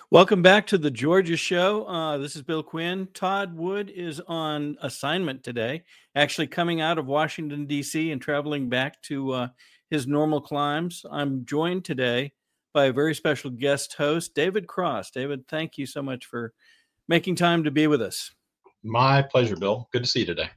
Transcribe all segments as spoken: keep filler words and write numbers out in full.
Welcome back to the Georgia Show. Uh, this is Bill Quinn. Todd Wood is on assignment today, actually coming out of Washington, D C and traveling back to uh, his normal climes. I'm joined today by a very special guest host, David Cross. David, thank you so much for making time to be with us. My pleasure, Bill. Good to see you today.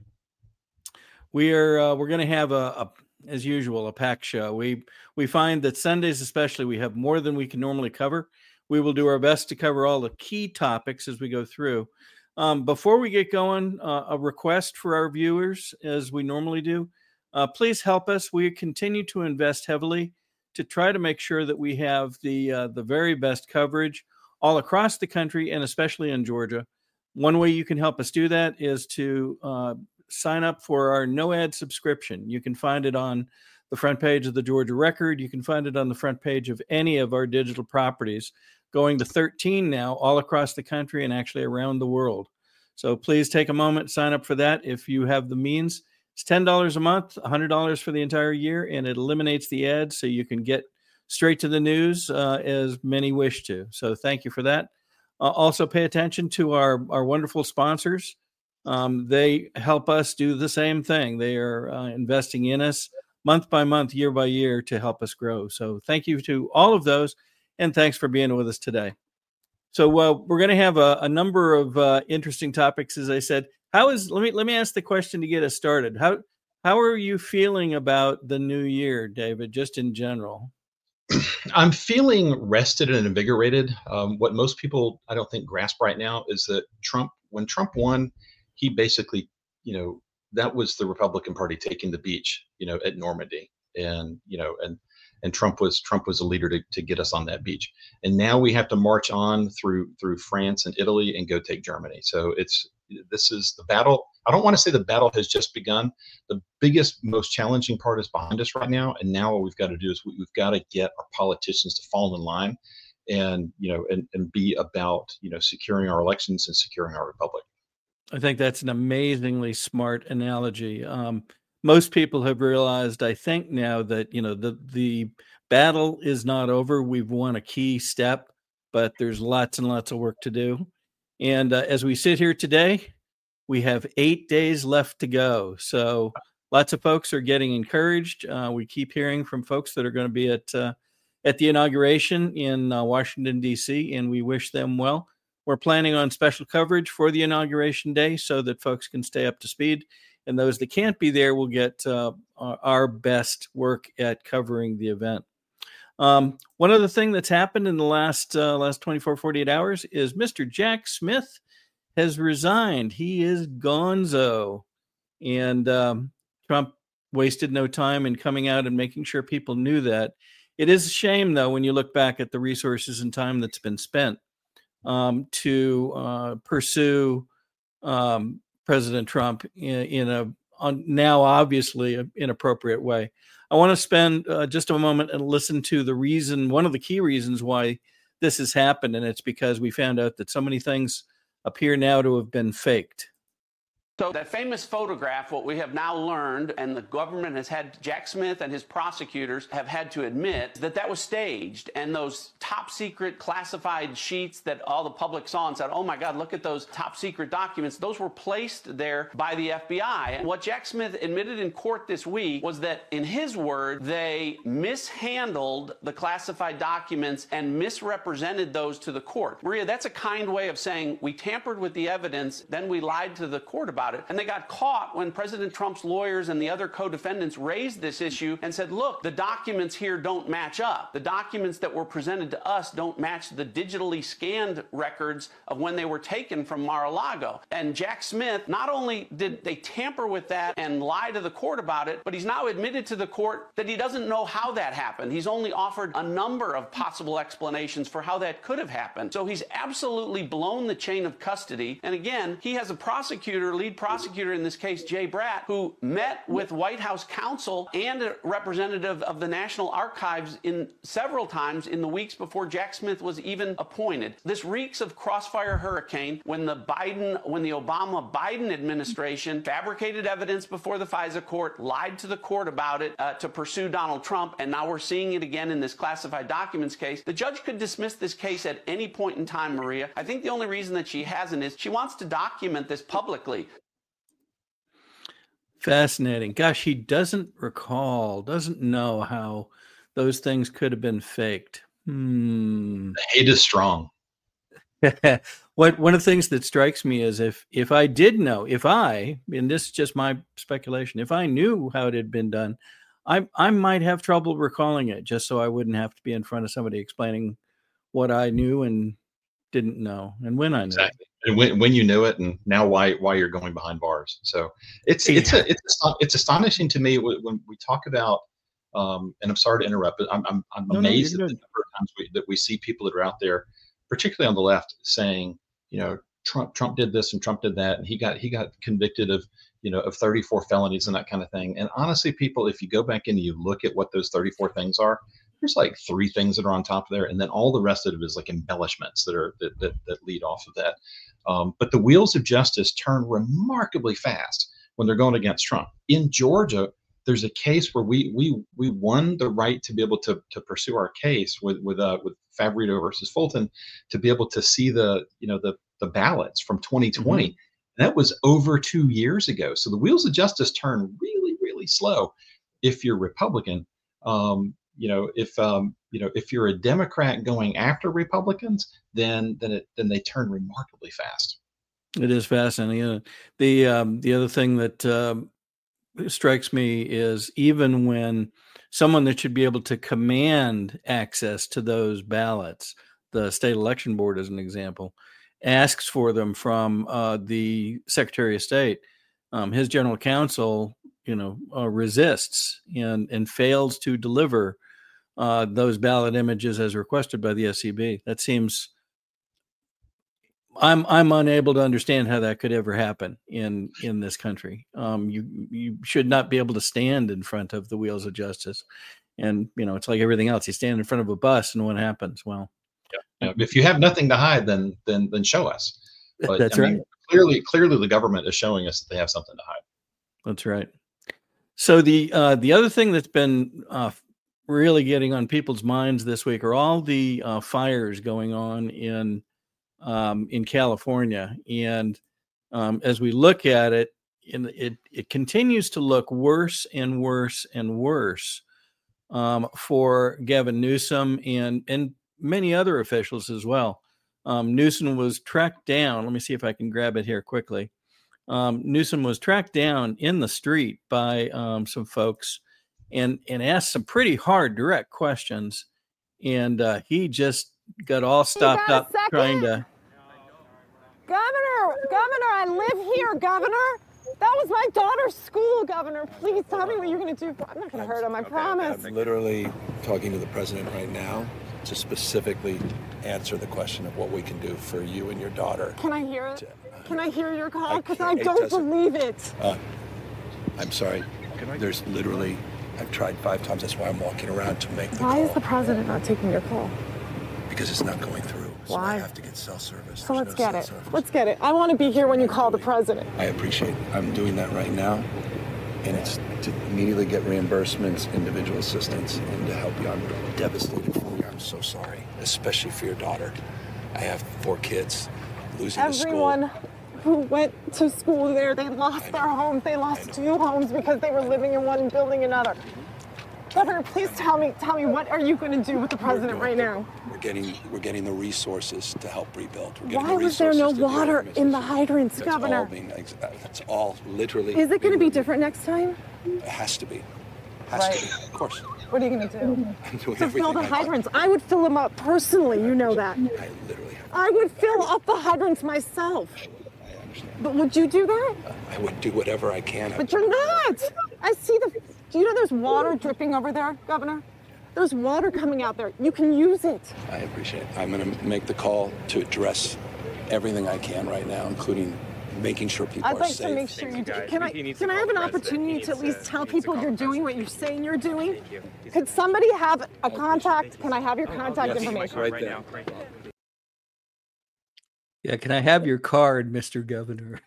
We are uh, we're going to have a, a, as usual, a packed show. We we find that Sundays especially we have more than we can normally cover. We will do our best to cover all the key topics as we go through. Um, before we get going, uh, a request for our viewers, as we normally do, uh, please help us. We continue to invest heavily to try to make sure that we have the uh, the very best coverage all across the country and especially in Georgia. One way you can help us do that is to uh, sign up for our no ad subscription. You can find it on the front page of the Georgia Record. You can find it on the front page of any of our digital properties, going to thirteen now all across the country and actually around the world. So please take a moment, sign up for that if you have the means. It's ten dollars a month, one hundred dollars for the entire year, and it eliminates the ads so you can get straight to the news uh, as many wish to. So thank you for that. Uh, also pay attention to our, our wonderful sponsors. Um, they help us do the same thing. They are uh, investing in us month by month, year by year to help us grow. So thank you to all of those. And thanks for being with us today. So uh, we're going to have a, a number of uh, interesting topics, as I said. How is let me let me ask the question to get us started. How how are you feeling about the new year, David? Just in general. I'm feeling rested and invigorated. Um, what most people I don't think grasp right now is that Trump, when Trump won, he basically, you know, that was the Republican Party taking the beach, you know, at Normandy, and you know, and. And Trump was Trump was a leader to, to get us on that beach. And now we have to march on through through France and Italy and go take Germany. So it's this is the battle. I don't want to say the battle has just begun. The biggest, most challenging part is behind us right now. And now what we've got to do is we, we've got to get our politicians to fall in line and, you know, and, and be about, you know, securing our elections and securing our republic. I think that's an amazingly smart analogy. Um, Most people have realized, I think now that, you know, the, the battle is not over. We've won a key step, but there's lots and lots of work to do. And uh, as we sit here today, we have eight days left to go. So lots of folks are getting encouraged. Uh, we keep hearing from folks that are going to be at, uh, at the inauguration in uh, Washington, D C, and we wish them well. We're planning on special coverage for the inauguration day so that folks can stay up to speed. And those that can't be there will get uh, our best work at covering the event. Um, one other thing that's happened in the last uh, last twenty-four, forty-eight hours is Mister Jack Smith has resigned. He is gonzo. And um, Trump wasted no time in coming out and making sure people knew that. It is a shame, though, when you look back at the resources and time that's been spent um, to uh, pursue um, President Trump in, in a on now obviously a inappropriate way. I want to spend uh, just a moment and listen to the reason, one of the key reasons why this has happened, and it's because we found out that so many things appear now to have been faked. So that famous photograph, what we have now learned, and the government has had, Jack Smith and his prosecutors have had to admit that that was staged. And those top secret classified sheets that all the public saw and said, oh my God, look at those top secret documents. Those were placed there by the F B I. And what Jack Smith admitted in court this week was that, in his word, they mishandled the classified documents and misrepresented those to the court. Maria, that's a kind way of saying we tampered with the evidence, then we lied to the court about it. And they got caught when President Trump's lawyers and the other co-defendants raised this issue and said, look, the documents here don't match up. The documents that were presented to us don't match the digitally scanned records of when they were taken from Mar-a-Lago. And Jack Smith, not only did they tamper with that and lie to the court about it, but he's now admitted to the court that he doesn't know how that happened. He's only offered a number of possible explanations for how that could have happened. So he's absolutely blown the chain of custody. And again, he has a prosecutor, lead prosecutor in this case, Jay Bratt, who met with White House counsel and a representative of the National Archives in several times in the weeks before Jack Smith was even appointed. This reeks of crossfire hurricane when the Biden, when the Obama-Biden administration fabricated evidence before the FISA court, lied to the court about it uh, to pursue Donald Trump, and now we're seeing it again in this classified documents case. The judge could dismiss this case at any point in time, Maria. I think the only reason that she hasn't is she wants to document this publicly. Fascinating. Gosh, he doesn't recall, doesn't know how those things could have been faked. Hmm. The hate is strong. What one of the things that strikes me is if if I did know, if I, and this is just my speculation, if I knew how it had been done, I I might have trouble recalling it, just so I wouldn't have to be in front of somebody explaining what I knew and didn't know, and when I knew exactly. It. And when, when you knew it, and now why why you're going behind bars. So it's it's a, it's it's astonishing to me when we talk about. Um, and I'm sorry to interrupt, but I'm I'm, I'm no, amazed no, at the number of times we, that we see people that are out there, particularly on the left, saying, you know, Trump Trump did this and Trump did that, and he got he got convicted of, you know, of thirty-four felonies and that kind of thing. And honestly, people, if you go back and you look at what those thirty-four things are, there's like three things that are on top of there, and then all the rest of it is like embellishments that are that that, that lead off of that. Um, but the wheels of justice turn remarkably fast when they're going against Trump. In Georgia, there's a case where we we we won the right to be able to to pursue our case with with uh with Favorito versus Fulton, to be able to see the you know the the ballots from twenty twenty. Mm-hmm. That was over two years ago. So the wheels of justice turn really really slow if you're Republican. Um, you know if um, you know if you're a Democrat going after Republicans, then then it then they turn remarkably fast. It is fascinating. Uh, the um, the other thing that um, strikes me is even when someone that should be able to command access to those ballots, the state election board as an example, asks for them from uh, the Secretary of State, um, his general counsel, you know, uh, resists and and fails to deliver uh, those ballot images as requested by the S C B. That seems. I'm I'm unable to understand how that could ever happen in in this country. Um, you you should not be able to stand in front of the wheels of justice, and you know it's like everything else. You stand in front of a bus, and what happens? Well, yeah. If you have nothing to hide, then then then show us. But, that's I right. Mean, clearly, clearly, the government is showing us that they have something to hide. That's right. So the uh, the other thing that's been uh, really getting on people's minds this week are all the uh, fires going on in. Um, in California, and um, as we look at it, in, it it continues to look worse and worse and worse um, for Gavin Newsom and and many other officials as well. Um, Newsom was tracked down. Let me see if I can grab it here quickly. Um, Newsom was tracked down in the street by um, some folks and and asked some pretty hard, direct questions, and uh, he just got all stopped up trying to. Governor, Governor, I live here, Governor. That was my daughter's school, Governor. Please tell me what you're going to do. For, I'm not going to hurt him, I okay, promise. I'm literally talking to the president right now to specifically answer the question of what we can do for you and your daughter. Can I hear it? Can I hear your call? Because I, I don't believe it. Uh, I'm sorry. There's literally, I've tried five times. That's why I'm walking around to make the Why call. is the president not taking your call? Because it's not going through. So Why? I have to get cell service. So There's let's no get it. service. Let's get it. I want to be here when you call the president. I appreciate it. I'm doing that right now. And it's to immediately get reimbursements, individual assistance, and to help you. I'm devastated for you. I'm so sorry, especially for your daughter. I have four kids. Losing the school. Everyone who went to school there, they lost their homes. They lost two homes because they were living in one and building another. Governor, please tell me, tell me, what are you going to do with the president right now? We're getting, we're getting the resources to help rebuild. We're Why was there no water in the hydrants, that's Governor? All being, that's all literally. Is it going to be different next time? It has to be. Has right. to be, of course. What are you going to do? I'm doing to fill the I hydrants. I would fill them up personally, you know that. I literally have. I would fill up the hydrants myself. I understand. But would you do that? Uh, I would do whatever I can. But you're not. I see the. Do you know there's water dripping over there, Governor? There's water coming out there. You can use it. I appreciate it. I'm going to make the call to address everything I can right now, including making sure people I'd are like safe. to make sure you do. guys. Can I He needs can to I call have an the president. opportunity He to at needs least to- tell he needs to people call you're the doing what president. you're saying you're doing? Thank you. He's- Could somebody have a contact? Can I have your contact Yes, information? right Right now. there. Yeah, can I have your card, Mister Governor?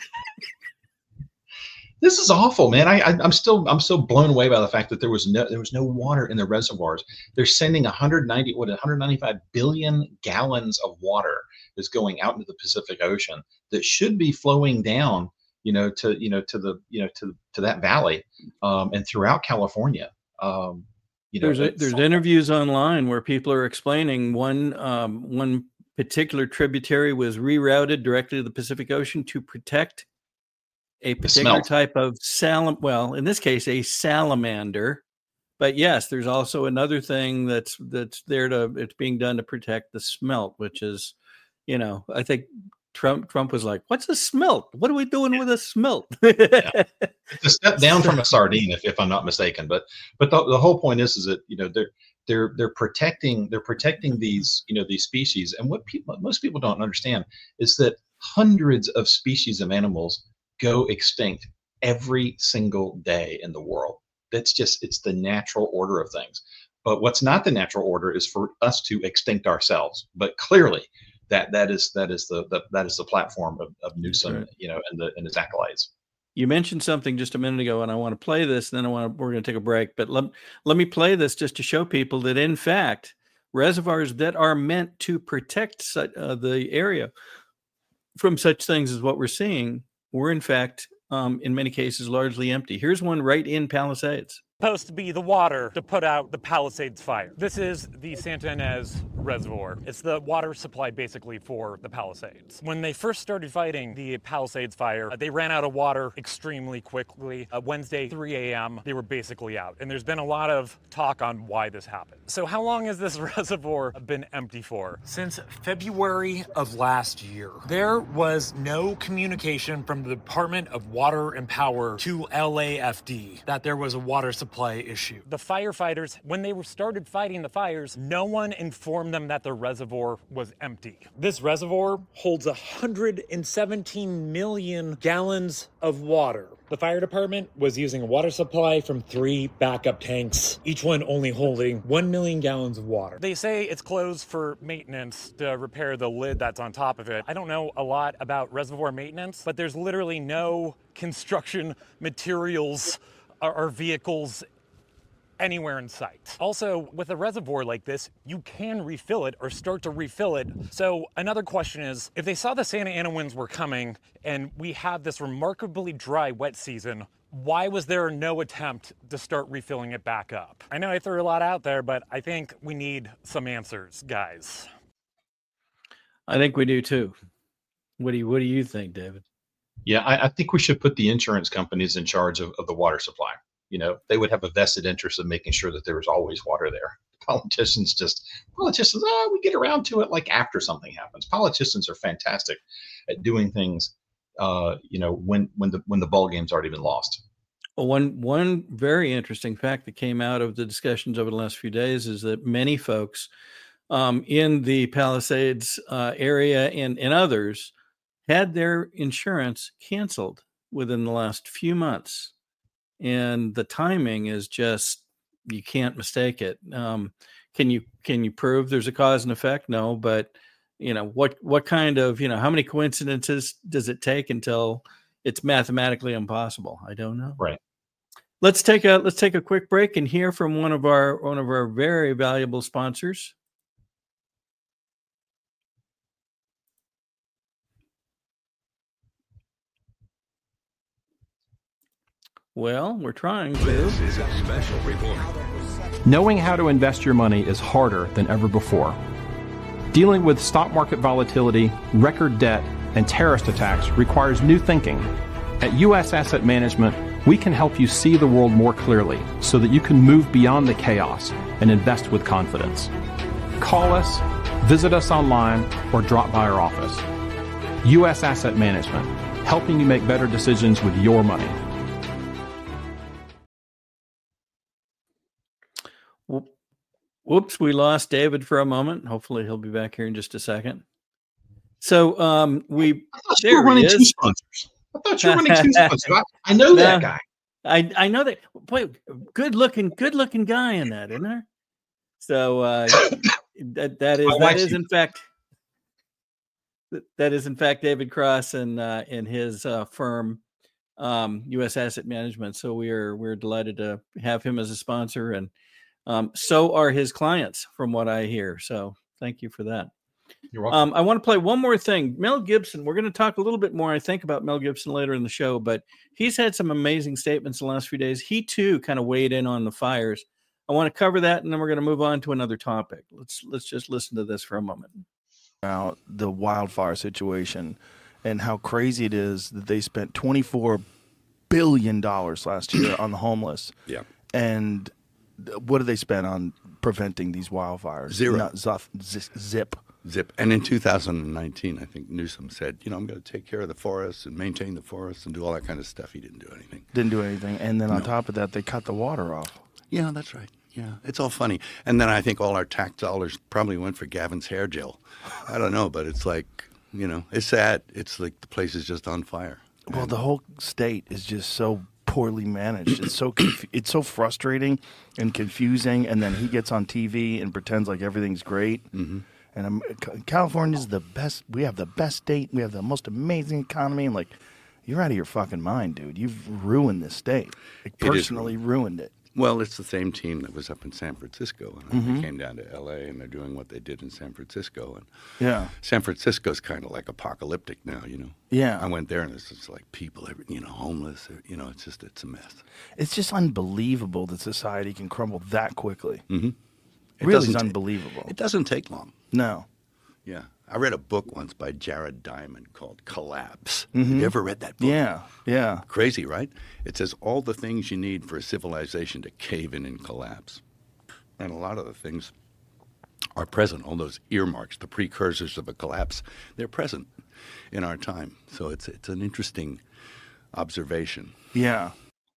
This is awful, man. I, I I'm still I'm so blown away by the fact that there was no there was no water in the reservoirs. They're sending one hundred ninety what one hundred ninety-five billion gallons of water is going out into the Pacific Ocean that should be flowing down, you know, to you know to the you know to to that valley um, and throughout California. Um, you know, There's a, it's- there's interviews online where people are explaining one um, one particular tributary was rerouted directly to the Pacific Ocean to protect a particular smelt. type of salam. Well, in this case, a salamander. But yes, there's also another thing that's that's there to it's being done to protect the smelt, which is, you know, I think Trump Trump was like, "What's a smelt? What are we doing with a smelt?" It's a step down from a sardine, if, if I'm not mistaken. But but the, the whole point is is that you know they're they're they're protecting they're protecting these you know these species. And what people most people don't understand is that hundreds of species of animals go extinct every single day in the world. That's just it's the natural order of things. But what's not the natural order is for us to extinct ourselves. But clearly, that that is that is the, the that is the platform of, of Newsom, right. you know, and the and his acolytes. You mentioned something just a minute ago, and I want to play this. And then I want to, we're going to take a break. But let let me play this just to show people that, in fact, reservoirs that are meant to protect such, uh, the area from such things as what we're seeing were, in fact, um, in many cases, largely empty. Here's one right in Palisades. Supposed to be the water to put out the Palisades fire. This is the Santa Ynez Reservoir. It's the water supply basically for the Palisades. When they first started fighting the Palisades fire, uh, they ran out of water extremely quickly. Uh, Wednesday, three a.m., they were basically out. And there's been a lot of talk on why this happened. So how long has this reservoir been empty for? Since February of last year. There was no communication from the Department of Water and Power to L A F D that there was a water supply issue. The firefighters, when they were started fighting the fires, no one informed them that the reservoir was empty. This reservoir holds one hundred seventeen million gallons of water. The fire department was using a water supply from three backup tanks, each one only holding one million gallons of water. They say it's closed for maintenance to repair the lid that's on top of it. I don't know a lot about reservoir maintenance, but there's literally no construction materials or, or vehicles anywhere in sight. Also, with a reservoir like this, you can refill it or start to refill it. So another question is, if they saw the Santa Ana winds were coming and we have this remarkably dry wet season, why was there no attempt to start refilling it back up? I know I threw a lot out there, but I think we need some answers, guys. I think we do too. What do you What do you think, David? Yeah, I, I think we should put the insurance companies in charge of, of the water supply. You know, they would have a vested interest in making sure that there was always water there. Politicians just, politicians, ah, we get around to it like after something happens. Politicians are fantastic at doing things, uh, you know, when when the when the ball game's already been lost. Well, one one very interesting fact that came out of the discussions over the last few days is that many folks um, in the Palisades uh, area and, and others had their insurance canceled within the last few months. And the timing is just, you can't mistake it. Um, can you can you prove there's a cause and effect? No, but you know what what kind of you know how many coincidences does it take until it's mathematically impossible? I don't know. Right. Let's take a let's take a quick break and hear from one of our one of our very valuable sponsors. Well, we're trying to. This is a special report. Knowing how to invest your money is harder than ever before. Dealing with stock market volatility, record debt, and terrorist attacks requires new thinking. At U S Asset Management, we can help you see the world more clearly so that you can move beyond the chaos and invest with confidence. Call us, visit us online, or drop by our office. U S Asset Management, helping you make better decisions with your money. Whoops, we lost David for a moment. Hopefully he'll be back here in just a second. So um, we I thought you there were running he two is. sponsors. I thought you were running two sponsors. I, I know No, that guy. I I know that. Boy, good looking, good looking guy in that, isn't there? So uh, that that is My that wife is sees in fact that that is in fact David Cross and uh, and his uh, firm, um, U S Asset Management. So we are we're delighted to have him as a sponsor, and um, so are his clients, from what I hear. So thank you for that. You're welcome. Um, I want to play one more thing. Mel Gibson, we're going to talk a little bit more, I think, about Mel Gibson later in the show, but he's had some amazing statements the last few days. He, too, kind of weighed in on the fires. I want to cover that, and then we're going to move on to another topic. Let's let's just listen to this for a moment. About the wildfire situation and how crazy it is that they spent twenty-four billion dollars last year on the homeless. Yeah. And what did they spend on preventing these wildfires? Zero. Not zuff, z- zip. Zip. And in two thousand nineteen, I think Newsom said, you know, I'm going to take care of the forests and maintain the forests and do all that kind of stuff. He didn't do anything. Didn't do anything. And then on No. top of that, they cut the water off. Yeah, that's right. Yeah, it's all funny. And then I think all our tax dollars probably went for Gavin's hair gel. I don't know, but it's like, you know, it's sad. It's like the place is just on fire. Well, And the whole state is just so poorly managed. It's so conf- it's so frustrating and confusing. And then he gets on T V and pretends like everything's great. Mhm. And um, California is the best. We have the best state. We have the most amazing economy. And like, you're out of your fucking mind, dude. You've ruined this state. Like, It is personally ruined it. Well, it's the same team that was up in San Francisco, and then Mhm. they came down to L A, and they're doing what they did in San Francisco. And Yeah. San Francisco's kind of like apocalyptic now, you know. Yeah. I went there, and it's just like people, every- you know, homeless. You know, it's just it's a mess. It's just unbelievable that society can crumble that quickly. Mm-hmm. It Really, doesn't is ta- unbelievable. It doesn't take long. No. Yeah. I read a book once by Jared Diamond called Collapse. Mhm. Have you ever read that book? Yeah. Yeah. Crazy, right? It says all the things you need for a civilization to cave in and collapse. And a lot of the things are present. All those earmarks, the precursors of a collapse, they're present in our time. So it's it's an interesting observation. Yeah.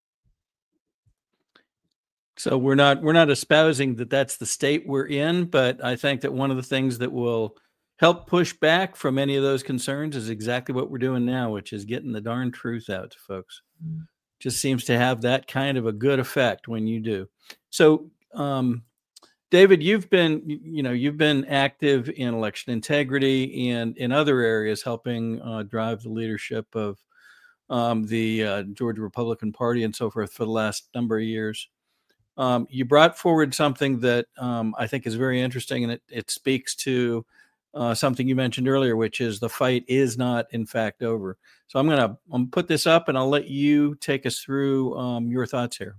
So we're not we're not espousing that that's the state we're in, but I think that one of the things that will help push back from any of those concerns is exactly what we're doing now, which is getting the darn truth out to folks. Just seems to have that kind of a good effect when you do. So, um, David, you've been you know you've been active in election integrity and in other areas, helping uh, drive the leadership of um, the uh, Georgia Republican Party and so forth for the last number of years. Um, you brought forward something that um, I think is very interesting, and it, it speaks to uh, something you mentioned earlier, which is the fight is not, in fact, over. So I'm going to I'm put this up, and I'll let you take us through um, your thoughts here.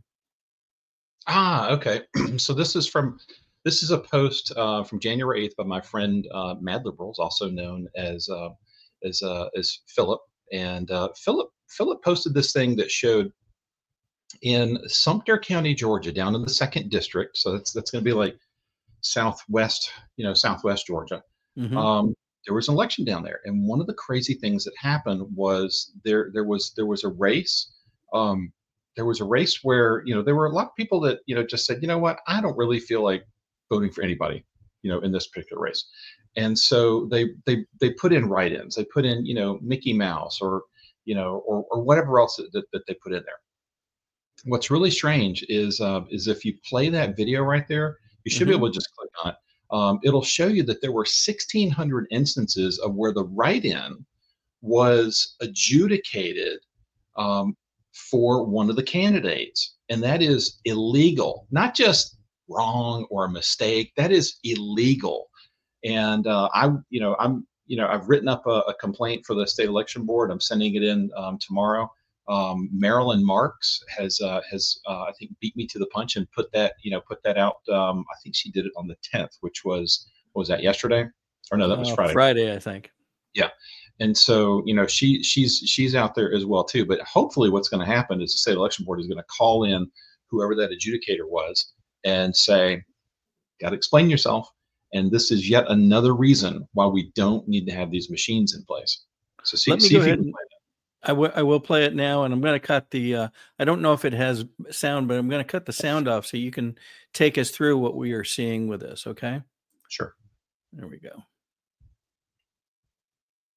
Ah, okay. So this is from this is a post uh, from January eighth by my friend uh, Mad Liberals, also known as uh, as uh, as Philip. And uh, Philip Philip posted this thing that showed in Sumter County, Georgia, down in the second district. So that's that's going to be like southwest, you know, southwest Georgia. Mhm. Um, there was an election down there, and one of the crazy things that happened was there there was there was a race. Um, there was a race where you know there were a lot of people that you know just said, you know what, I don't really feel like voting for anybody, you know, in this particular race, and so they they they put in write-ins. They put in you know Mickey Mouse or you know or or whatever else that, that they put in there. What's really strange is uh, is if you play that video right there, you should be Mhm. able to just click on it. Um, it'll show you that there were sixteen hundred instances of where the write-in was adjudicated um, for one of the candidates, and that is illegal. Not just wrong or a mistake. That is illegal. And uh, I, you know, I'm, you know, I've written up a, a complaint for the state election board. I'm sending it in um, tomorrow. Um, Marilyn Marks has uh, has uh, I think beat me to the punch and put that you know put that out. Um, I think she did it on the tenth, which was what was that yesterday? Or no, that was Uh, Friday. Friday, I think. Yeah, and so you know she she's she's out there as well too. But hopefully, what's going to happen is the state election board is going to call in whoever that adjudicator was and say, "Got to explain yourself." And this is yet another reason why we don't need to have these machines in place. So see, Let me see go if you ahead can and play that. I will I will play it now, and I'm going to cut the. Uh, I don't know if it has sound, but I'm going to cut the sound off so you can take us through what we are seeing with this. Okay. Sure. There we go.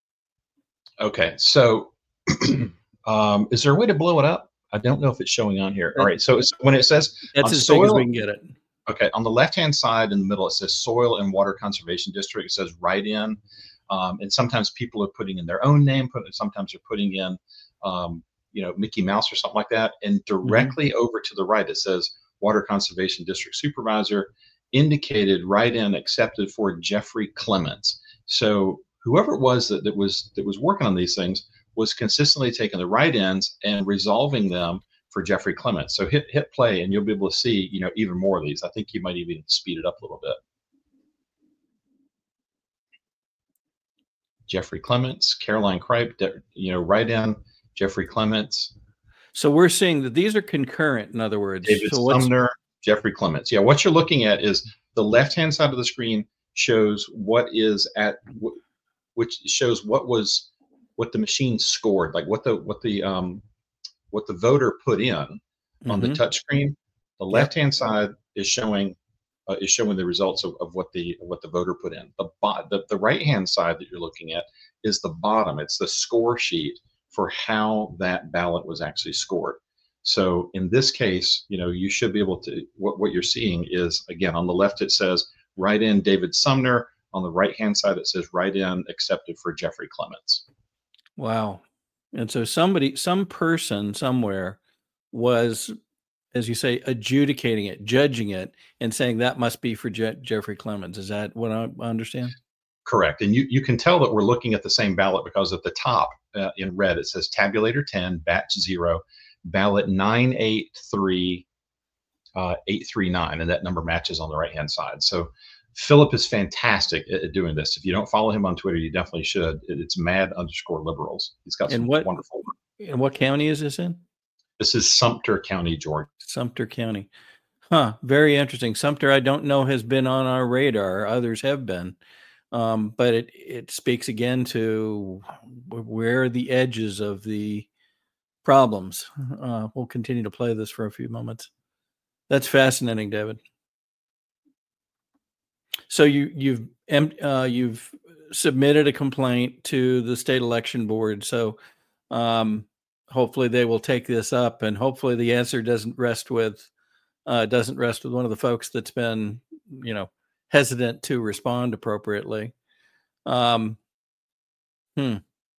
Okay, so um, is there a way to blow it up? I don't know if it's showing on here. All right, so it's, when it says That's on as big as soil, we can get it. okay, on the left-hand side in the middle, it says Soil and Water Conservation District. It says write-in, um, and sometimes people are putting in their own name. Put, sometimes they're putting in, um, you know, Mickey Mouse or something like that. And directly mm-hmm. over to the right, it says Water Conservation District Supervisor, indicated write-in accepted for Jeffrey Clements. So whoever it was that, that was that was working on these things was consistently taking the write-ins and resolving them for Jeffrey Clements. So hit hit play and you'll be able to see, you know, even more of these. I think you might even speed it up a little bit. Jeffrey Clements, Caroline Kripe, you know, write-in, Jeffrey Clements. So we're seeing that these are concurrent, in other words. David so what's, Sumner, Jeffrey Clements. Yeah, what you're looking at is the left-hand side of the screen shows what is at, which shows what was, what the machine scored, like what the what the um, what the voter put in on mm-hmm. the touch screen. The left-hand side is showing uh, is showing the results of, of what the what the voter put in. The, bo- the the right-hand side that you're looking at is the bottom. It's the score sheet for how that ballot was actually scored. So in this case, you know, you should be able to, what, what you're seeing is, again, on the left it says write in David Sumner. On the right-hand side it says write in accepted for Jeffrey Clements. Wow. And so somebody, some person somewhere was, as you say, adjudicating it, judging it, and saying that must be for Je- Jeffrey Clements. Is that what I understand? Correct. And you, you can tell that we're looking at the same ballot because at the top uh, in red, it says tabulator ten, batch zero, ballot nine eight three eight three nine, and that number matches on the right-hand side. So Philip is fantastic at, at doing this. If you don't follow him on Twitter, you definitely should. It, it's mad underscore liberals. He's got some and what, wonderful. And what county is this in? This is Sumter County, Georgia. Sumter County. Huh. Very interesting. Sumter, I don't know, has been on our radar. Others have been. Um, but it, it speaks again to where are the edges of the problems. Uh, we'll continue to play this for a few moments. That's fascinating, David. So you, you've uh, you've submitted a complaint to the state election board. So um, hopefully they will take this up, and hopefully the answer doesn't rest with uh, doesn't rest with one of the folks that's been, you know, hesitant to respond appropriately. Um, hmm.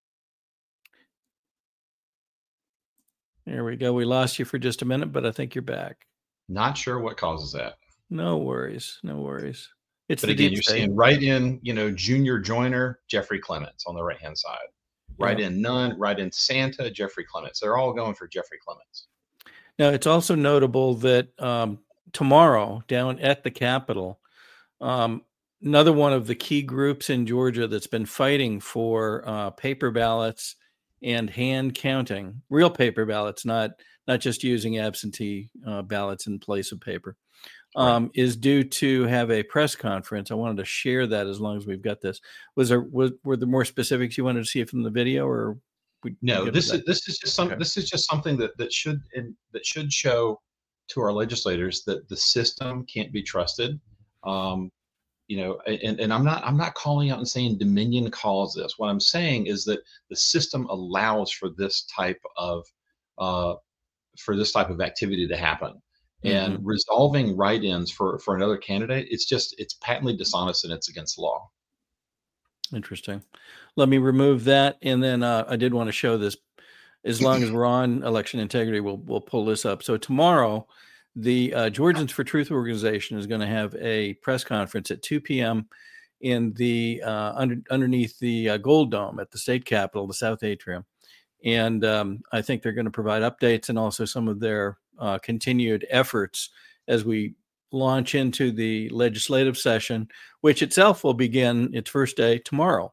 There we go. We lost you for just a minute, but I think you're back. Not sure what causes that. No worries. No worries. It's but the again, deep you're state. seeing right in, you know, junior joiner, Jeffrey Clements on the right-hand side. Right Yeah. in none, right in Santa, Jeffrey Clements. They're all going for Jeffrey Clements. Now, it's also notable that um, tomorrow down at the Capitol, um, another one of the key groups in Georgia that's been fighting for uh, paper ballots and hand counting, real paper ballots, not not just using absentee uh, ballots in place of paper, um, right. is due to have a press conference. I wanted to share that as long as we've got this. Was there was, were there more specifics you wanted to see from the video, or we, no? we This is this is just some okay. this is just something that that should in, that should show to our legislators that the system can't be trusted. Um, you know, and, and I'm not I'm not calling out and saying Dominion caused this. What I'm saying is that the system allows for this type of uh, for this type of activity to happen. And mm-hmm. resolving write-ins for for another candidate, it's just it's patently dishonest and it's against the law. Interesting. Let me remove that, and then uh, I did want to show this. As long as we're on election integrity, we'll we'll pull this up. So tomorrow, the uh, Georgians for Truth organization is going to have a press conference at two p.m. in the uh, under, underneath the uh, Gold Dome at the state capitol, the South Atrium, and um, I think they're going to provide updates and also some of their uh, continued efforts as we launch into the legislative session, which itself will begin its first day tomorrow.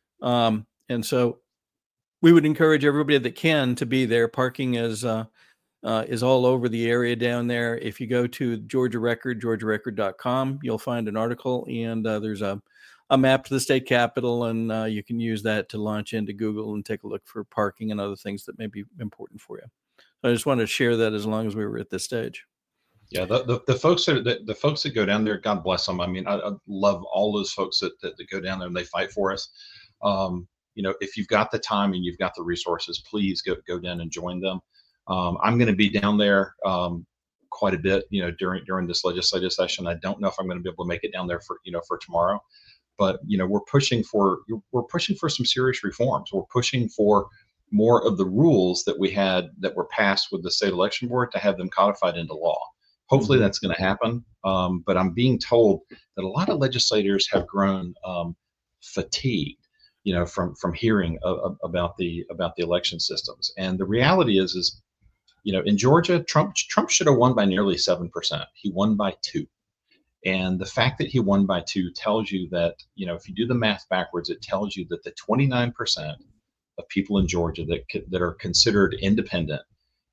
Um, and so we would encourage everybody that can to be there. Parking is uh, uh, is all over the area down there. If you go to Georgia Record, georgia record dot com, you'll find an article, and uh, there's a, a map to the state capitol, and uh, you can use that to launch into Google and take a look for parking and other things that may be important for you. So I just wanted to share that as long as we were at this stage. Yeah, the, the, the folks that the, the folks that go down there, God bless them. I mean, I, I love all those folks that, that, that go down there and they fight for us. Um, you know, if you've got the time and you've got the resources, please go go down and join them. Um, I'm going to be down there um, quite a bit, you know, during during this legislative session. I don't know if I'm going to be able to make it down there for you know for tomorrow, but you know, we're pushing for we're pushing for some serious reforms. We're pushing for more of the rules that we had that were passed with the state election board to have them codified into law. Hopefully Mhm. that's going to happen. Um, but I'm being told that a lot of legislators have grown um, fatigued, you know, from from hearing a, a- about the about the election systems. And the reality is, is you know, in Georgia, Trump Trump should have won by nearly seven percent. He won by two. And the fact that he won by two tells you that, you know, if you do the math backwards, it tells you that the twenty-nine percent of people in Georgia that c- that are considered independent,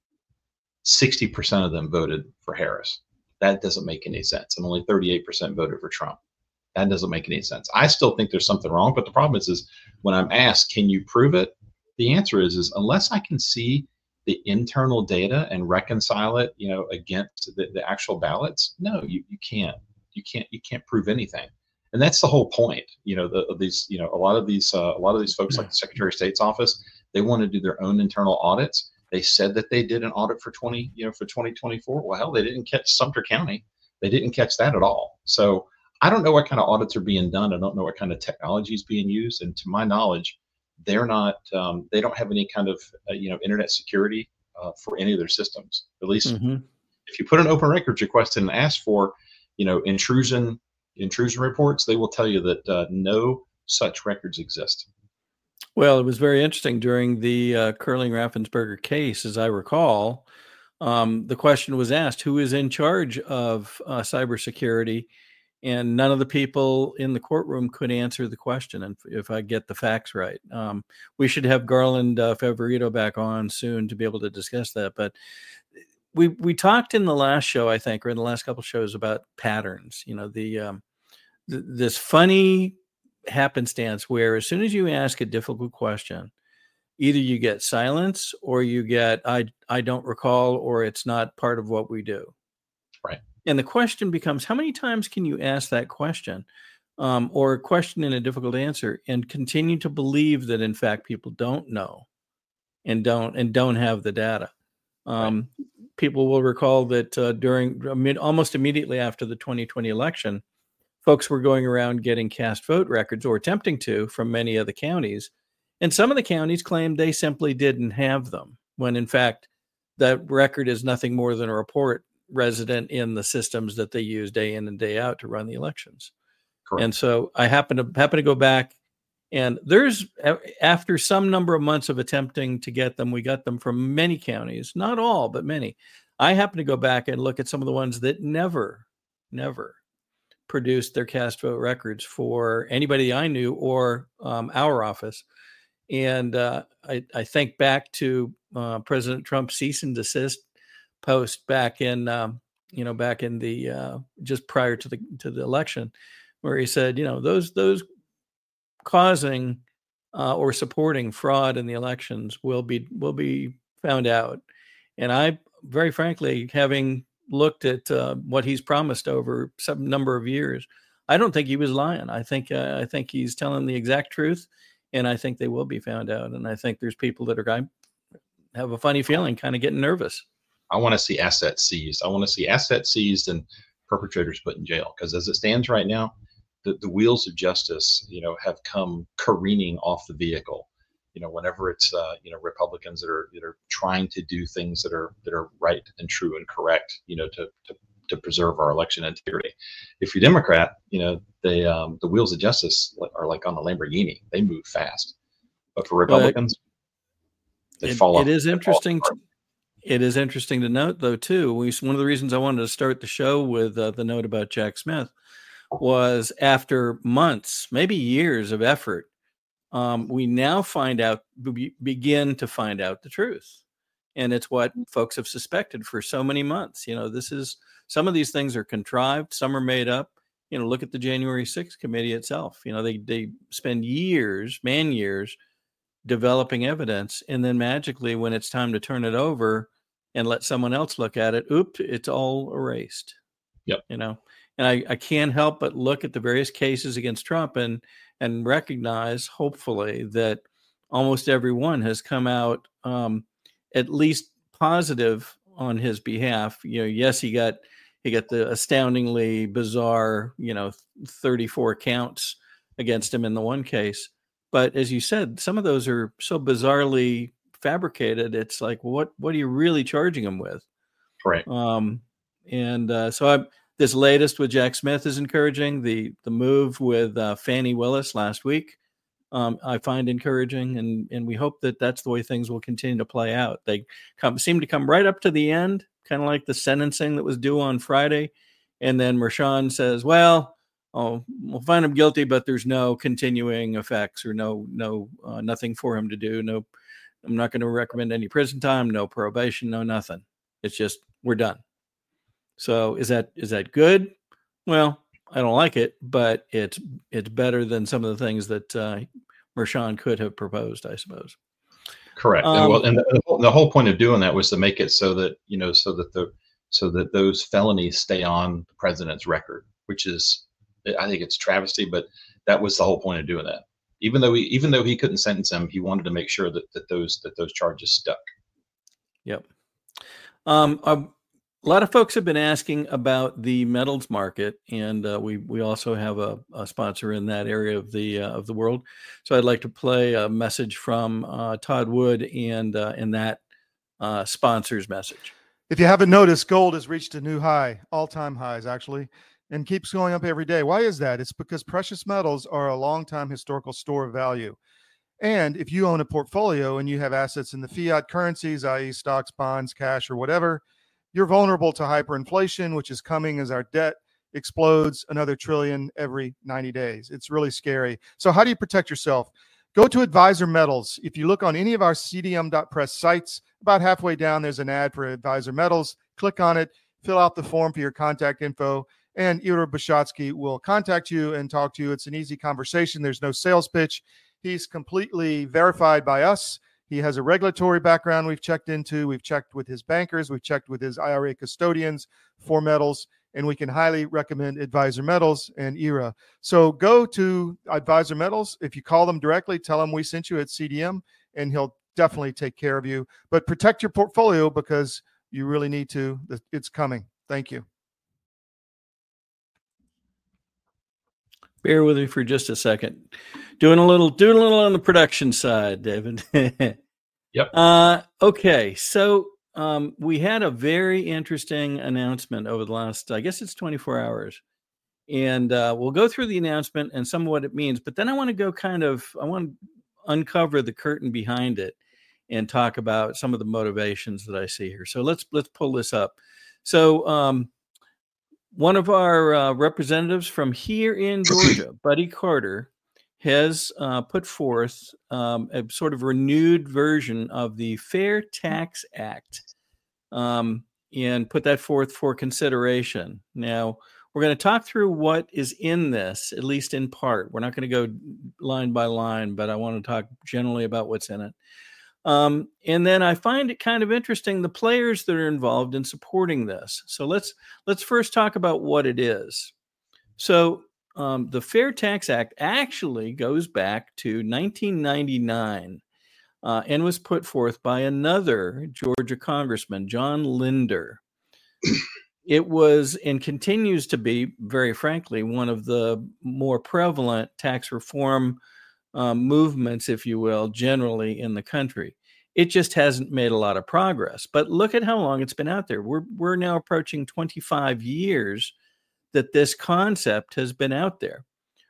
sixty percent of them voted for Harris. That doesn't make any sense. And only thirty-eight percent voted for Trump. That doesn't make any sense. I still think there's something wrong, but the problem is, is when I'm asked, can you prove it? The answer is, is unless I can see the internal data and reconcile it, you know, against the, the actual ballots, no, you, you can't. You can't you can't prove anything. And that's the whole point. You know, the, of these, you know, a lot of these uh, a lot of these folks like the Secretary of State's office, they want to do their own internal audits. They said that they did an audit for twenty, you know, for twenty twenty-four. Well, hell, they didn't catch Sumter County. They didn't catch that at all. So I don't know what kind of audits are being done. I don't know what kind of technology is being used. And to my knowledge, they're not. Um, they don't have any kind of uh, you know internet security uh, for any of their systems. At least Mhm. if you put an open records request in and ask for, you know, intrusion intrusion reports, they will tell you that uh, no such records exist. Well, it was very interesting during the uh, Curling Raffensperger case, as I recall. Um, the question was asked, who is in charge of uh, cybersecurity? And none of the people in the courtroom could answer the question. And if I get the facts right, um, we should have Garland uh, Favorito back on soon to be able to discuss that. But we we talked in the last show, I think, or in the last couple shows about patterns. You know, the um, th- this funny happenstance where as soon as you ask a difficult question, either you get silence or you get I I don't recall, or it's not part of what we do. Right. And the question becomes, how many times can you ask that question, um, or a question in a difficult answer, and continue to believe that in fact people don't know and don't and don't have the data? Um, People will recall that uh, during I mean, almost immediately after the twenty twenty election, folks were going around getting cast vote records, or attempting to, from many of the counties. And some of the counties claimed they simply didn't have them, when in fact that record is nothing more than a report resident in the systems that they use day in and day out to run the elections. Correct. And so I happen to happen to go back, and there's a- after some number of months of attempting to get them, we got them from many counties, not all, but many. I happen to go back and look at some of the ones that never, never produced their cast vote records for anybody I knew or um, our office. And uh, I, I think back to uh, President Trump's cease and desist post back in, um, you know, back in the uh, just prior to the to the election, where he said, you know, those those causing uh, or supporting fraud in the elections will be will be found out. And I, very frankly, having looked at uh, what he's promised over some number of years, I don't think he was lying. I think uh, I think he's telling the exact truth, and I think they will be found out. And I think there's people that are I have a funny feeling, kind of getting nervous. I want to see assets seized. I want to see assets seized and perpetrators put in jail. Because as it stands right now, the, the wheels of justice, you know, have come careening off the vehicle. You know, whenever it's uh, you know Republicans that are that are trying to do things that are that are right and true and correct, you know, to to, to preserve our election integrity. If you're Democrat, you know, they um, the wheels of justice are like on a Lamborghini. They move fast. But for Republicans, they It, fall off. it is they fall interesting. apart. To, it is interesting to note, though, too. We, one of the reasons I wanted to start the show with uh, the note about Jack Smith was after months, maybe years of effort, um, we now find out, be, begin to find out the truth. And it's what folks have suspected for so many months. You know, this is, some of these things are contrived, some are made up. You know, look at the January sixth committee itself. You know, they, they spend years, man years, developing evidence. And then magically, when it's time to turn it over and let someone else look at it, oops, it's all erased. Yep. You know, and I, I can't help but look at the various cases against Trump and and recognize, hopefully, that almost every one has come out um, at least positive on his behalf. You know, yes, he got he got the astoundingly bizarre, you know, thirty-four counts against him in the one case. But as you said, some of those are so bizarrely fabricated. It's like, what what are you really charging him with? Right. Um, and uh, so I, this latest with Jack Smith is encouraging. The the move with uh, Fannie Willis last week, um, I find encouraging, and and we hope that that's the way things will continue to play out. They come seem to come right up to the end, kind of like the sentencing that was due on Friday, and then Merchan says, "Well, oh, we'll find him guilty, but there's no continuing effects or no no uh, nothing for him to do. No, I'm not going to recommend any prison time, no probation, no nothing. It's just we're done." So is that is that good? Well, I don't like it, but it's it's better than some of the things that uh, Merchan could have proposed, I suppose. Correct. Um, and well, and the, the whole point of doing that was to make it so that you know, so that the so that those felonies stay on the president's record, which is, I think it's travesty, but that was the whole point of doing that. Even though he even though he couldn't sentence him, he wanted to make sure that that those that those charges stuck. Yep. Um, a, a lot of folks have been asking about the metals market, and uh, we we also have a, a sponsor in that area of the uh, of the world. So I'd like to play a message from uh, Todd Wood and uh, in that uh, sponsor's message. If you haven't noticed, gold has reached a new high, all-time highs actually, and keeps going up every day. Why is that? It's because precious metals are a long-time historical store of value. And if you own a portfolio and you have assets in the fiat currencies, that is stocks, bonds, cash, or whatever, you're vulnerable to hyperinflation, which is coming as our debt explodes another trillion every ninety days. It's really scary. So how do you protect yourself? Go to Advisor Metals. If you look on any of our C D M dot press sites, about halfway down, there's an ad for Advisor Metals. Click on it, fill out the form for your contact info, and Ira Bishotsky will contact you and talk to you. It's an easy conversation. There's no sales pitch. He's completely verified by us. He has a regulatory background we've checked into. We've checked with his bankers. We've checked with his I R A custodians for metals, and we can highly recommend Advisor Metals and I R A. So go to Advisor Metals. If you call them directly, tell them we sent you at C D M, and he'll definitely take care of you. But protect your portfolio because you really need to. It's coming. Thank you. Bear with me for just a second. Doing a little, doing a little on the production side, David. Yep. Uh, okay, so um, we had a very interesting announcement over the last, I guess it's twenty-four hours, and uh, we'll go through the announcement and some of what it means. But then I want to go kind of, I want to uncover the curtain behind it and talk about some of the motivations that I see here. So let's let's pull this up. So. Um, One of our uh, representatives from here in Georgia, Buddy Carter, has uh, put forth um, a sort of renewed version of the Fair Tax Act um, and put that forth for consideration. Now, we're going to talk through what is in this, at least in part. We're not going to go line by line, but I want to talk generally about what's in it. Um, and then I find it kind of interesting, the players that are involved in supporting this. So let's let's first talk about what it is. So um, the Fair Tax Act actually goes back to nineteen ninety-nine uh, and was put forth by another Georgia congressman, John Linder. It was and continues to be, very frankly, one of the more prevalent tax reform Um, movements, if you will, generally in the country. It just hasn't made a lot of progress. But look at how long it's been out there. We're we're now approaching twenty-five years that this concept has been out there.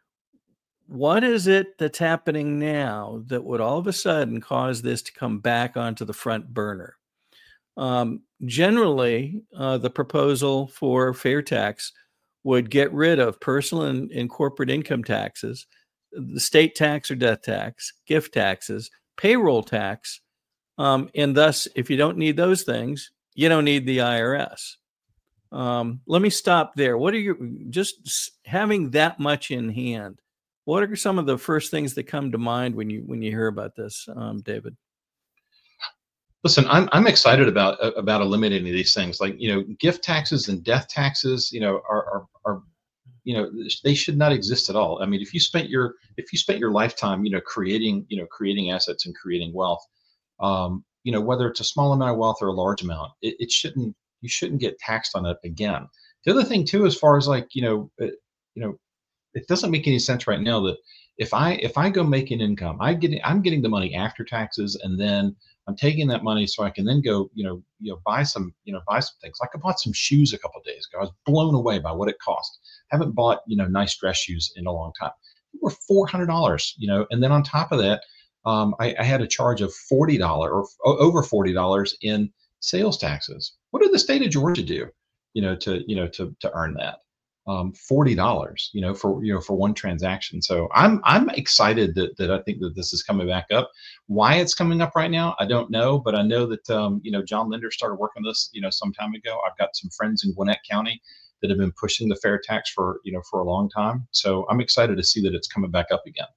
What is it that's happening now that would all of a sudden cause this to come back onto the front burner? Um, generally, uh, the proposal for fair tax would get rid of personal and, and corporate income taxes, the state tax or death tax, gift taxes, payroll tax, um, and thus, if you don't need those things, you don't need the I R S. Um, let me stop there. What are you, just having that much in hand, what are some of the first things that come to mind when you when you hear about this, um, David? Listen, I'm I'm excited about about eliminating these things. Like, you know, gift taxes and death taxes, you know, are are, are you know, they should not exist at all. I mean, if you spent your if you spent your lifetime, you know, creating, you know, creating assets and creating wealth, um, you know, whether it's a small amount of wealth or a large amount, it, it shouldn't you shouldn't get taxed on it again. The other thing too, as far as like, you know, uh, you know, it doesn't make any sense right now that if I if I go make an income, I get I'm getting the money after taxes, and then I'm taking that money so I can then go, you know, you know, buy some, you know, buy some things. Like I bought some shoes a couple of days ago. I was blown away by what it cost. Haven't bought, you know, nice dress shoes in a long time. They were four hundred dollars, you know, and then on top of that, um, I, I had a charge of forty dollars or f- over forty dollars in sales taxes. What did the state of Georgia do, you know, to, you know, to, to earn that? Um, forty dollars, you know, for, you know, for one transaction. So I'm, I'm excited that, that I think that this is coming back up. Why it's coming up right now, I don't know, but I know that, um, you know, John Linder started working on this, you know, some time ago. I've got some friends in Gwinnett County that have been pushing the fair tax for, you know, for a long time. So I'm excited to see that it's coming back up again.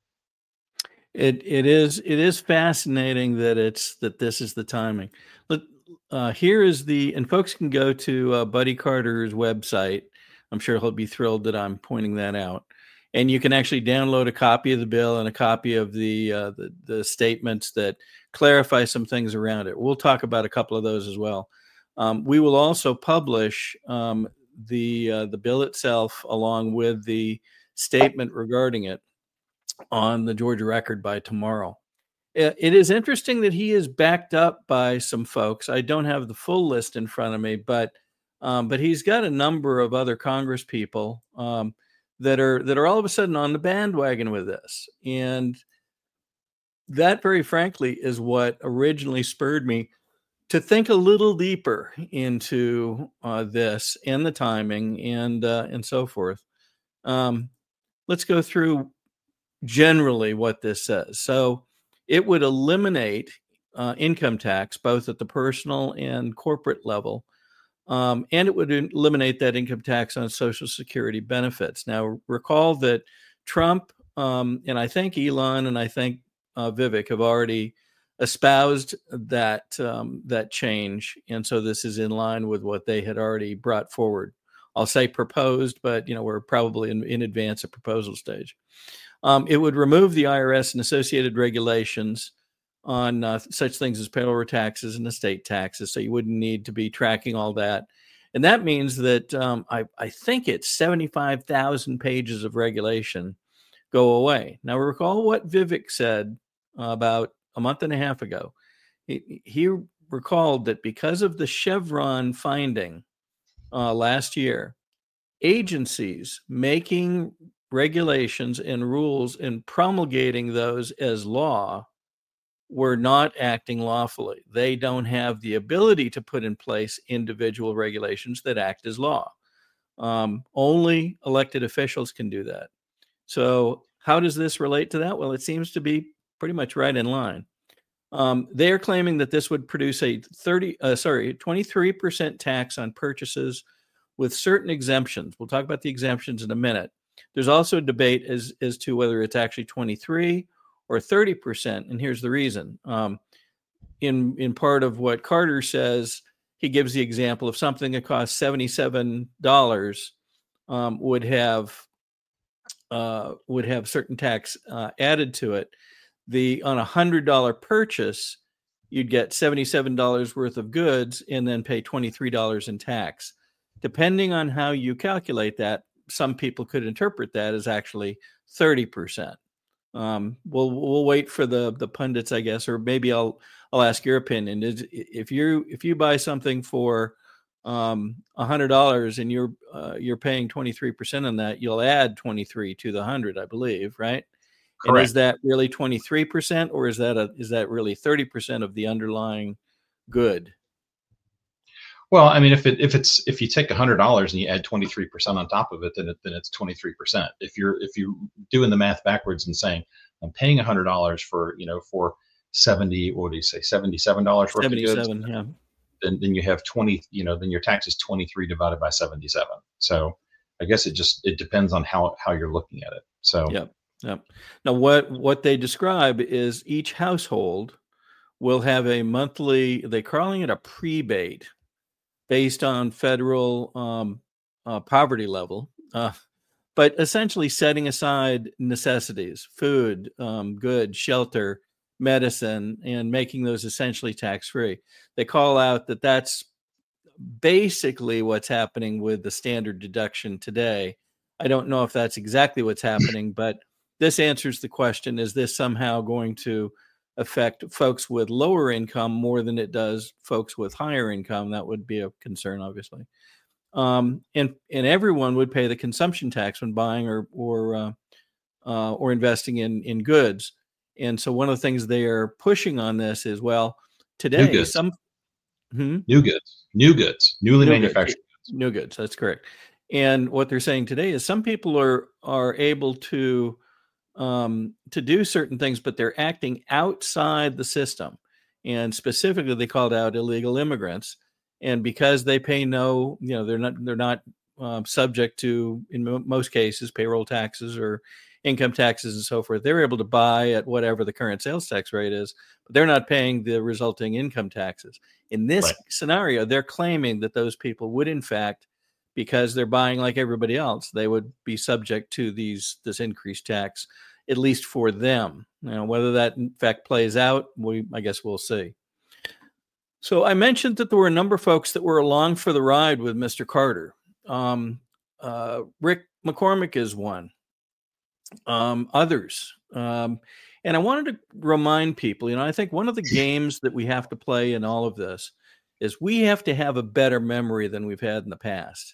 It it is it is fascinating that it's that this is the timing. But uh, here is the and folks can go to uh, Buddy Carter's website. I'm sure he'll be thrilled that I'm pointing that out. And you can actually download a copy of the bill and a copy of the uh, the, the statements that clarify some things around it. We'll talk about a couple of those as well. Um, we will also publish um, the uh, the bill itself along with the statement regarding it on the Georgia Record by tomorrow. It is interesting that he is backed up by some folks. I don't have the full list in front of me, but um, but he's got a number of other Congress people um, that are that are all of a sudden on the bandwagon with this. And that, very frankly, is what originally spurred me to think a little deeper into uh, this and the timing and uh, and so forth. Um, let's go through generally what this says. So it would eliminate uh, income tax both at the personal and corporate level, um, and it would eliminate that income tax on Social Security benefits. Now, recall that Trump um, and I think Elon and I think uh, Vivek have already espoused that um, that change, and so this is in line with what they had already brought forward. I'll say proposed, but you know we're probably in, in advance of proposal stage. Um, it would remove the I R S and associated regulations on uh, such things as payroll taxes and estate taxes, so you wouldn't need to be tracking all that. And that means that um, I, I think it's seventy-five thousand pages of regulation go away. Now, recall what Vivek said uh, about a month and a half ago. He, he recalled that because of the Chevron finding uh, last year, agencies making regulations and rules and promulgating those as law were not acting lawfully. They don't have the ability to put in place individual regulations that act as law. Um, only elected officials can do that. So how does this relate to that? Well, it seems to be pretty much right in line. Um, they are claiming that this would produce a thirty, uh, sorry, twenty-three percent tax on purchases with certain exemptions. We'll talk about the exemptions in a minute. There's also a debate as, as to whether it's actually twenty-three or thirty percent. And here's the reason. Um, in, in part of what Carter says, he gives the example of something that costs seventy-seven dollars um, would have uh, would have certain tax uh, added to it. The on a one hundred dollars purchase, you'd get seventy-seven dollars worth of goods and then pay twenty-three dollars in tax. Depending on how you calculate that, some people could interpret that as actually thirty percent. Um, we'll we'll wait for the the pundits, I guess, or maybe I'll I'll ask your opinion. Is if you if you buy something for um, a hundred dollars and you're uh, you're paying twenty-three percent on that, you'll add twenty-three to the hundred, I believe, right? Correct. And is that really twenty-three percent, or is that a is that really thirty percent of the underlying good? Well, I mean, if it if it's if you take a hundred dollars and you add twenty three percent on top of it, then it, then it's twenty three percent. If you're if you're doing the math backwards and saying I'm paying a hundred dollars for you know for seventy, what do you say, seventy seven dollars worth of goods? seventy-seven, yeah. Then then you have twenty, you know, then your tax is twenty three divided by seventy seven. So I guess it just it depends on how how you're looking at it. So yep, yep. Now what what they describe is each household will have a monthly, they're calling it a prebate based on federal um, uh, poverty level, uh, but essentially setting aside necessities, food, um, goods, shelter, medicine, and making those essentially tax-free. They call out that that's basically what's happening with the standard deduction today. I don't know if that's exactly what's happening, but this answers the question, is this somehow going to affect folks with lower income more than it does folks with higher income? That would be a concern, obviously. Um, and and everyone would pay the consumption tax when buying or or uh, uh, or investing in in goods. And so one of the things they are pushing on this is, well, today New goods. some hmm? New goods, new goods, newly New manufactured goods. New goods. That's correct. And what they're saying today is some people are are able to um, to do certain things, but they're acting outside the system. And specifically, they called out illegal immigrants. And because they pay no, you know, they're not they're not um, subject to, in mo- most cases, payroll taxes or income taxes and so forth. They're able to buy at whatever the current sales tax rate is, but they're not paying the resulting income taxes. In this Right. scenario, they're claiming that those people would, in fact, because they're buying like everybody else, they would be subject to these this increased tax, at least for them. Now, whether that in fact plays out, we I guess we'll see. So I mentioned that there were a number of folks that were along for the ride with Mister Carter. Um, uh, Rick McCormick is one. Um, others. Um, and I wanted to remind people, you know, I think one of the games that we have to play in all of this is we have to have a better memory than we've had in the past.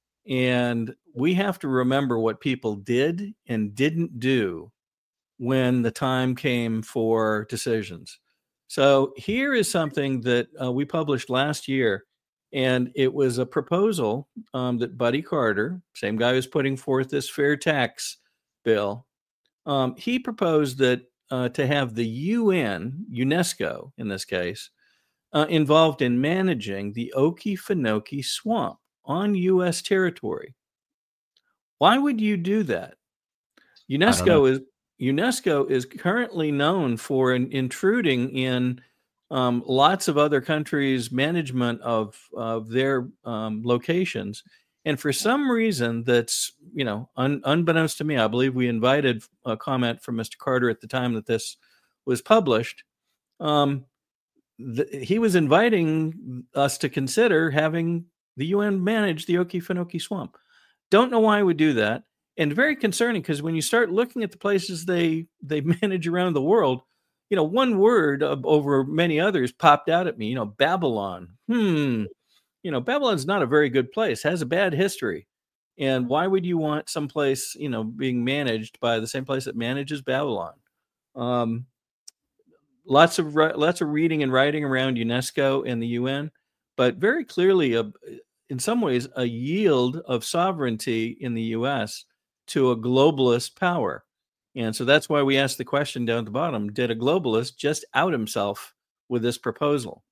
And we have to remember what people did and didn't do when the time came for decisions. So here is something that uh, we published last year, and it was a proposal um, that Buddy Carter, same guy who's putting forth this fair tax bill, um, he proposed that uh, to have the U N, UNESCO in this case, uh, involved in managing the Okefenokee Swamp on U S territory. Why would you do that? UNESCO is UNESCO is currently known for in, intruding in um, lots of other countries' management of of their um, locations, and for some reason that's you know un, unbeknownst to me, I believe we invited a comment from Mister Carter at the time that this was published. Um, the, he was inviting us to consider having the U N manage the Okefenokee Swamp. Don't know why we do that. And very concerning, because when you start looking at the places they they manage around the world, you know, one word of, over many others popped out at me. You know, Babylon. Hmm. You know, Babylon's not a very good place. Has a bad history. And why would you want someplace, you know, being managed by the same place that manages Babylon? Um, lots of lots of reading and writing around UNESCO and the U N, but very clearly, a, in some ways, a yield of sovereignty in the U S to a globalist power. And so that's why we asked the question down at the bottom, did a globalist just out himself with this proposal?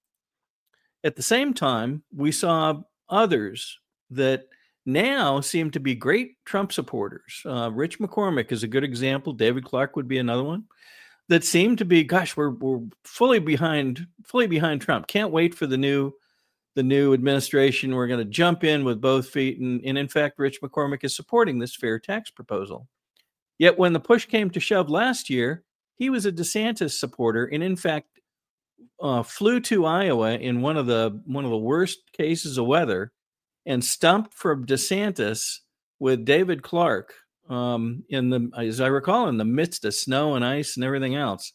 At the same time, we saw others that now seem to be great Trump supporters. Uh, Rich McCormick is a good example. David Clark would be another one that seem to be, gosh, we're we're fully behind, fully behind Trump. Can't wait for the new the new administration. We're going to jump in with both feet. And, and in fact, Rich McCormick is supporting this fair tax proposal. Yet when the push came to shove last year, he was a DeSantis supporter and in fact uh, flew to Iowa in one of the one of the worst cases of weather and stumped for DeSantis with David Clark um, in the, as I recall, in the midst of snow and ice and everything else.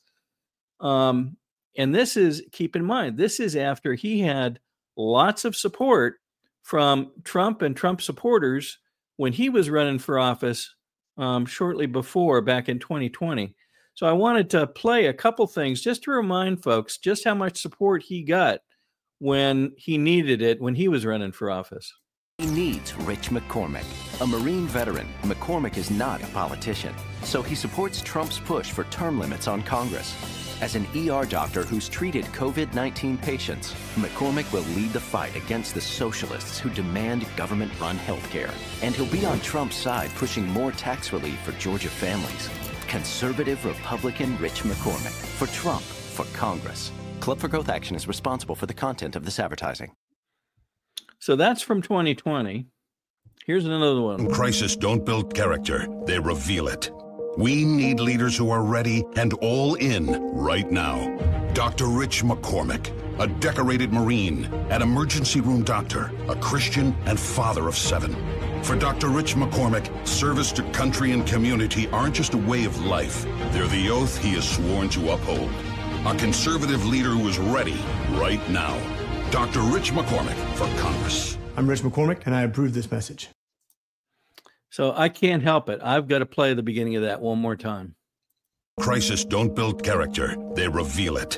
Um, and this is, keep in mind, this is after he had lots of support from Trump and Trump supporters when he was running for office um, shortly before, back in twenty twenty. So I wanted to play a couple things just to remind folks just how much support he got when he needed it, when he was running for office. He needs Rich McCormick. A Marine veteran, McCormick is not a politician, so he supports Trump's push for term limits on Congress. As an E R doctor who's treated COVID nineteen patients, McCormick will lead the fight against the socialists who demand government-run health care. And he'll be on Trump's side pushing more tax relief for Georgia families. Conservative Republican Rich McCormick. For Trump, for Congress. Club for Growth Action is responsible for the content of this advertising. So that's from twenty twenty. Here's another one. Crisis don't build character, they reveal it. We need leaders who are ready and all in right now. Doctor Rich McCormick, a decorated Marine, an emergency room doctor, a Christian, and father of seven. For Doctor Rich McCormick, service to country and community aren't just a way of life. They're the oath he has sworn to uphold. A conservative leader who is ready right now. Doctor Rich McCormick for Congress. I'm Rich McCormick, and I approve this message. So I can't help it. I've got to play the beginning of that one more time. Crisis don't build character, they reveal it.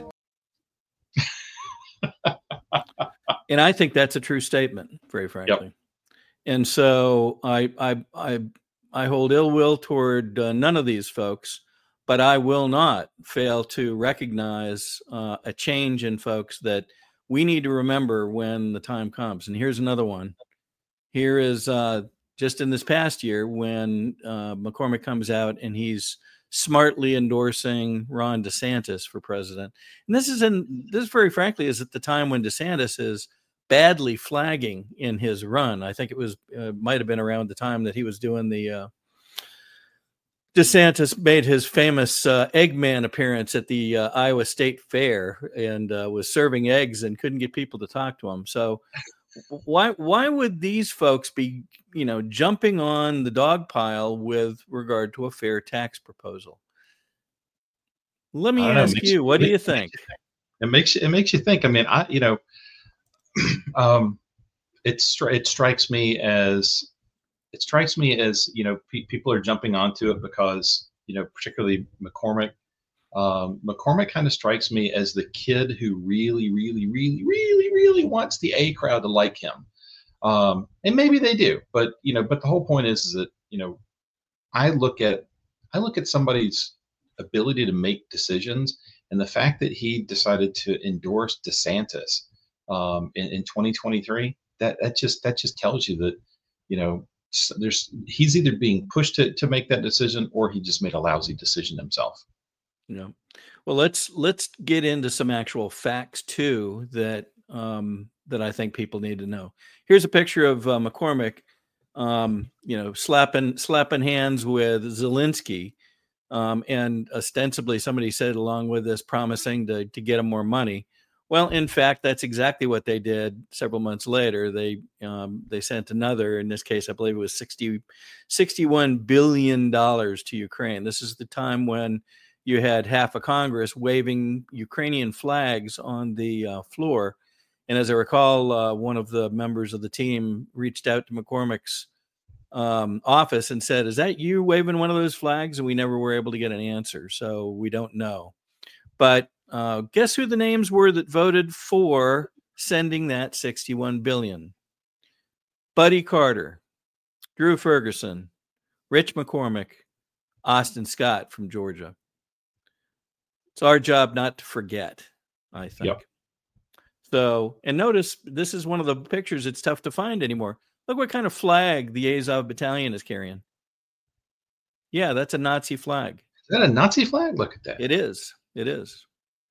And I think that's a true statement, very frankly. Yep. And so I I I I hold ill will toward uh, none of these folks, but I will not fail to recognize uh, a change in folks that we need to remember when the time comes. And here's another one. Here is uh, just in this past year when uh, McCormick comes out and he's smartly endorsing Ron DeSantis for president. And this is in this very frankly is at the time when DeSantis is badly flagging in his run. I think it was uh, might have been around the time that he was doing the uh, DeSantis made his famous uh, Eggman appearance at the uh, Iowa State Fair and uh, was serving eggs and couldn't get people to talk to him. So why why would these folks be, you know, jumping on the dog pile with regard to a fair tax proposal? Let me ask know, you, what do you think? It makes it makes you think. I mean, I you know, um, it it strikes me as it strikes me as you know pe- people are jumping onto it because you know particularly McCormick. Um, McCormick kind of strikes me as the kid who really, really, really, really, really wants the A crowd to like him. Um, and maybe they do, but you know, but the whole point is, is that, you know, I look at, I look at somebody's ability to make decisions, and the fact that he decided to endorse DeSantis um, in, in twenty twenty-three, that, that just, that just tells you that, you know, there's, he's either being pushed to, to make that decision or he just made a lousy decision himself. Yeah. Well, let's let's get into some actual facts too that um, that I think people need to know. Here's a picture of uh, McCormick, um, you know, slapping slapping hands with Zelensky, um, and ostensibly somebody said along with this promising to to get him more money. Well, in fact, that's exactly what they did. Several months later, they um, they sent another. In this case, I believe it was sixty, sixty-one billion dollars to Ukraine. This is the time when you had half of Congress waving Ukrainian flags on the uh, floor. And as I recall, uh, one of the members of the team reached out to McCormick's um, office and said, "Is that you waving one of those flags?" And we never were able to get an answer. So we don't know. But uh, guess who the names were that voted for sending that sixty-one billion dollars? Buddy Carter, Drew Ferguson, Rich McCormick, Austin Scott from Georgia. It's our job not to forget, I think. Yep. So, and notice this is one of the pictures it's tough to find anymore. Look what kind of flag the Azov battalion is carrying. Yeah, that's a Nazi flag. Is that a Nazi flag? Look at that. It is. It is.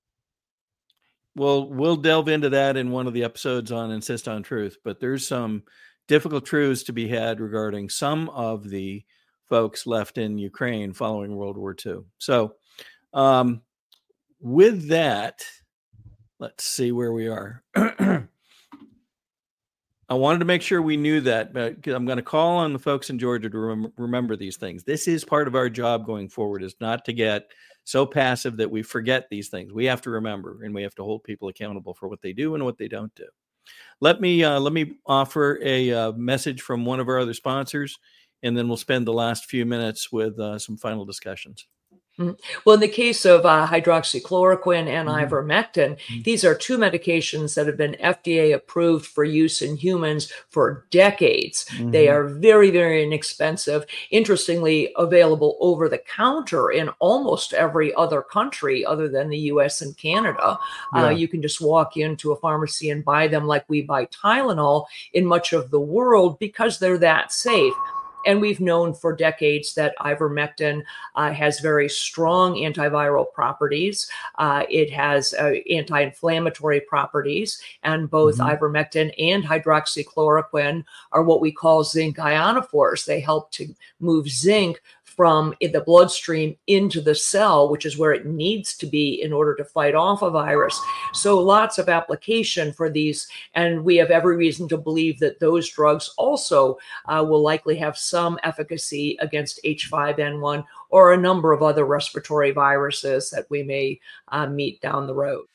Well, we'll delve into that in one of the episodes on Insist on Truth, but there's some difficult truths to be had regarding some of the folks left in Ukraine following World War Two. So, um, with that, let's see where we are. I wanted to make sure we knew that, but I'm going to call on the folks in Georgia to rem- remember these things. This is part of our job going forward, is not to get so passive that we forget these things. We have to remember, and we have to hold people accountable for what they do and what they don't do. Let me uh, let me offer a uh, message from one of our other sponsors, and then we'll spend the last few minutes with uh, some final discussions. Mm-hmm. Well, in the case of uh, hydroxychloroquine and mm-hmm. ivermectin, mm-hmm. these are two medications that have been F D A approved for use in humans for decades. Mm-hmm. They are very, very inexpensive. Interestingly, available over the counter in almost every other country other than the U S and Canada. Yeah. Uh, you can just walk into a pharmacy and buy them like we buy Tylenol in much of the world because they're that safe. And we've known for decades that ivermectin uh, has very strong antiviral properties. Uh, it has uh, anti-inflammatory properties, and both Mhm. ivermectin and hydroxychloroquine are what we call zinc ionophores. They help to move zinc from in the bloodstream into the cell, which is where it needs to be in order to fight off a virus. So lots of application for these, and we have every reason to believe that those drugs also uh, will likely have some efficacy against H five N one or a number of other respiratory viruses that we may uh, meet down the road.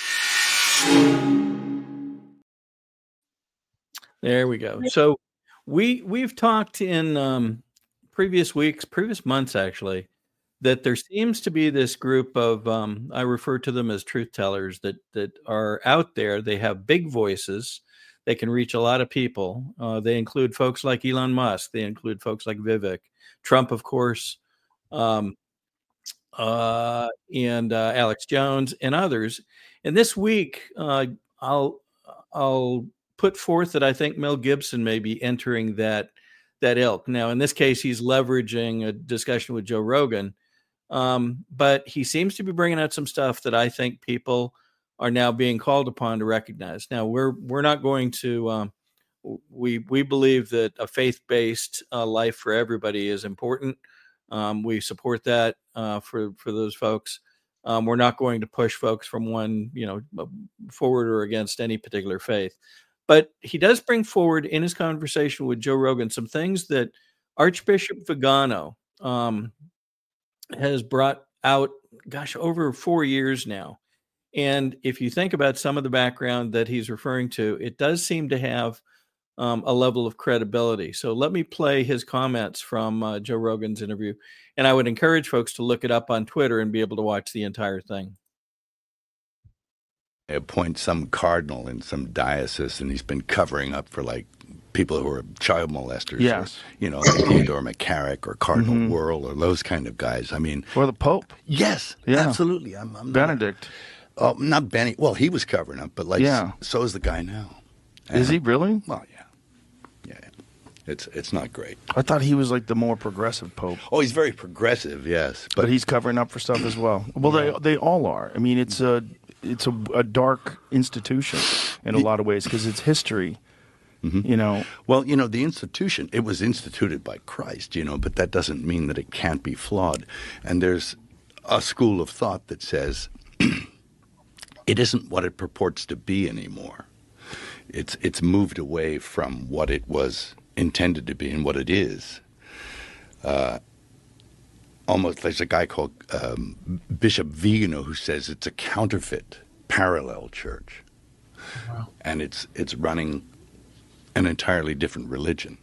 There we go. So we we've talked in um, previous weeks, previous months actually, that there seems to be this group of um, I refer to them as truth tellers that that are out there. They have big voices. They can reach a lot of people. Uh, they include folks like Elon Musk. They include folks like Vivek, Trump, of course, um, uh, and uh, Alex Jones and others. And this week, uh, I'll I'll put forth that I think Mel Gibson may be entering that that ilk. Now, in this case, he's leveraging a discussion with Joe Rogan, um, but he seems to be bringing out some stuff that I think people are now being called upon to recognize. Now, we're we're not going to. Um, we we believe that a faith-based uh, life for everybody is important. Um, we support that uh, for for those folks. Um, we're not going to push folks from one, you know, forward or against any particular faith. But he does bring forward in his conversation with Joe Rogan some things that Archbishop Vigano um, has brought out, gosh, over four years now. And if you think about some of the background that he's referring to, it does seem to have um, a level of credibility. So let me play his comments from uh, Joe Rogan's interview. And I would encourage folks to look it up on Twitter and be able to watch the entire thing. They appoint some cardinal in some diocese, and he's been covering up for like people who are child molesters. Yes. Or, you know, like Theodore McCarrick or Cardinal Mhm. Wuerl or those kind of guys. I mean, Or the Pope. yes, Yeah. absolutely. I'm, I'm Benedict. Not, oh, not Benny. Well, he was covering up, but like, Yeah. so is the guy now. Is he really? Well, yeah, yeah. yeah. It's it's not great. I thought he was like the more progressive Pope. Oh, he's very progressive, yes, But, but, he's covering up for stuff as well. Well, they they all are. I mean, it's a it's a, a dark institution in a lot of ways because it's history. You know, well, you know, the institution, it was instituted by Christ, you know, but that doesn't mean that it can't be flawed. And there's a school of thought that says it isn't what it purports to be anymore. It's it's moved away from what it was intended to be and what it is. Uh, almost, there's a guy called um, Bishop Vigano who says it's a counterfeit parallel church. Wow. And it's it's running an entirely different religion.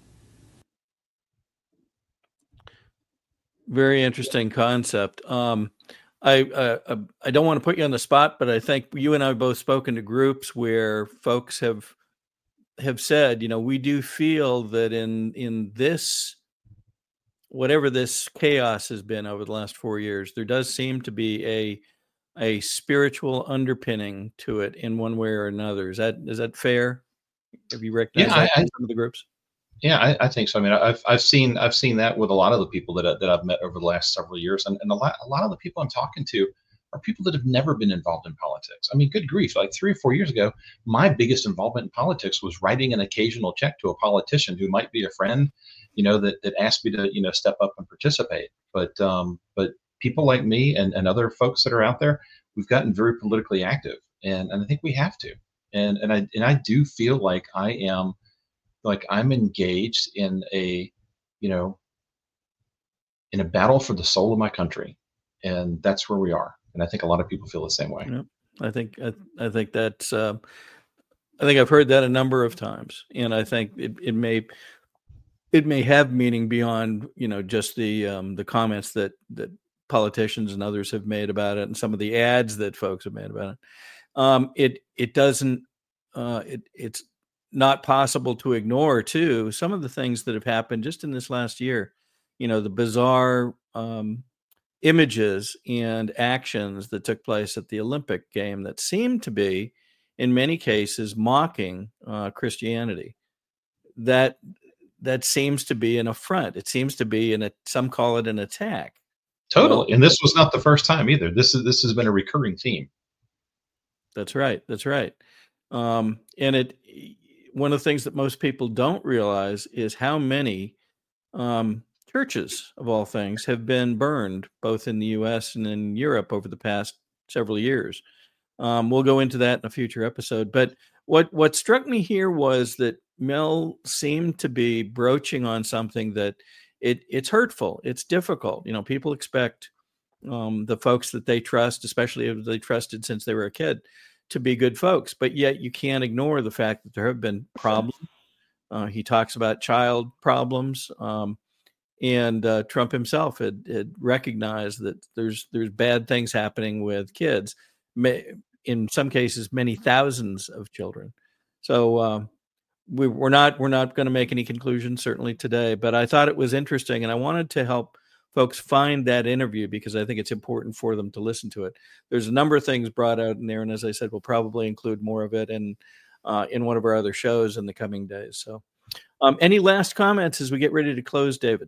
Very interesting concept. Um, I uh, I don't want to put you on the spot, but I think you and I have both spoken to groups where folks have have said, you know, we do feel that in in this, whatever this chaos has been over the last four years, there does seem to be a a spiritual underpinning to it in one way or another. Is that is that fair? Have you recognized Yeah, that I- in some of the groups? Yeah, I, I think so. I mean, I've I've seen I've seen that with a lot of the people that I, that I've met over the last several years, and, and a lot a lot of the people I'm talking to are people that have never been involved in politics. I mean, good grief! Like three or four years ago, my biggest involvement in politics was writing an occasional check to a politician who might be a friend, you know, that that asked me to you know step up and participate. But um, but people like me and, and other folks that are out there, we've gotten very politically active, and and I think we have to. And and I and I do feel like I am. Like I'm engaged in a, you know, in a battle for the soul of my country, and that's where we are. And I think a lot of people feel the same way. Yeah, I think I, I think that's uh, I think I've heard that a number of times, and I think it, it may it may have meaning beyond you know just the um, the comments that that politicians and others have made about it, and some of the ads that folks have made about it. Um, it it doesn't uh, it it's not possible to ignore too some of the things that have happened just in this last year. You know, the bizarre um, images and actions that took place at the Olympic game that seemed to be, in many cases, mocking uh, Christianity. That that seems to be an affront. It seems to be an, a, some call it an attack. Totally. Well, and this was not the first time either. This is, this has been a recurring theme. That's right. That's right. Um, and it, one of the things that most people don't realize is how many um, churches, of all things, have been burned, both in the U S and in Europe over the past several years. Um, we'll go into that in a future episode. But what what struck me here was that Mel seemed to be broaching on something that it it's hurtful. It's difficult. You know, people expect um, the folks that they trust, especially if they trusted since they were a kid, to be good folks. But yet you can't ignore the fact that there have been problems. Uh, he talks about child problems. Um, and uh, Trump himself had, had recognized that there's there's bad things happening with kids. May, in some cases, many thousands of children. So uh, we, we're not we're not going to make any conclusions certainly today. But I thought it was interesting, and I wanted to help folks find that interview because I think it's important for them to listen to it. There's a number of things brought out in there, and as I said, we'll probably include more of it in uh, in one of our other shows in the coming days. So, um, any last comments as we get ready to close, David?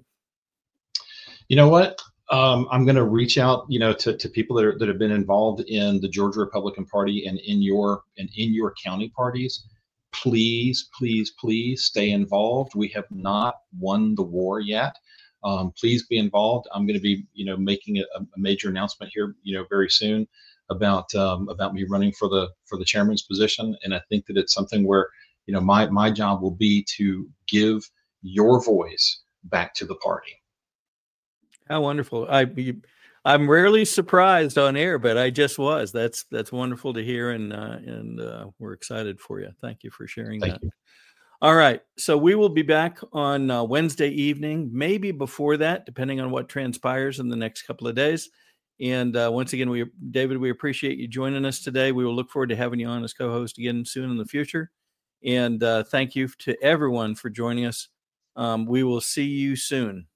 You know what? Um, I'm going to reach out, you know, to, to people that are, that have been involved in the Georgia Republican Party and in your and in your county parties. Please, please, please stay involved. We have not won the war yet. Um, please be involved. I'm going to be, you know, making a, a major announcement here, you know, very soon about um, about me running for the for the chairman's position. And I think that it's something where, you know, my my job will be to give your voice back to the party. How wonderful. I, I'm rarely surprised on air, but I just was. That's that's wonderful to hear, and uh, and uh, we're excited for you. Thank you for sharing Thank that. you. All right. So we will be back on uh, Wednesday evening, maybe before that, depending on what transpires in the next couple of days. And uh, once again, we David, we appreciate you joining us today. We will look forward to having you on as co-host again soon in the future. And uh, thank you to everyone for joining us. Um, we will see you soon.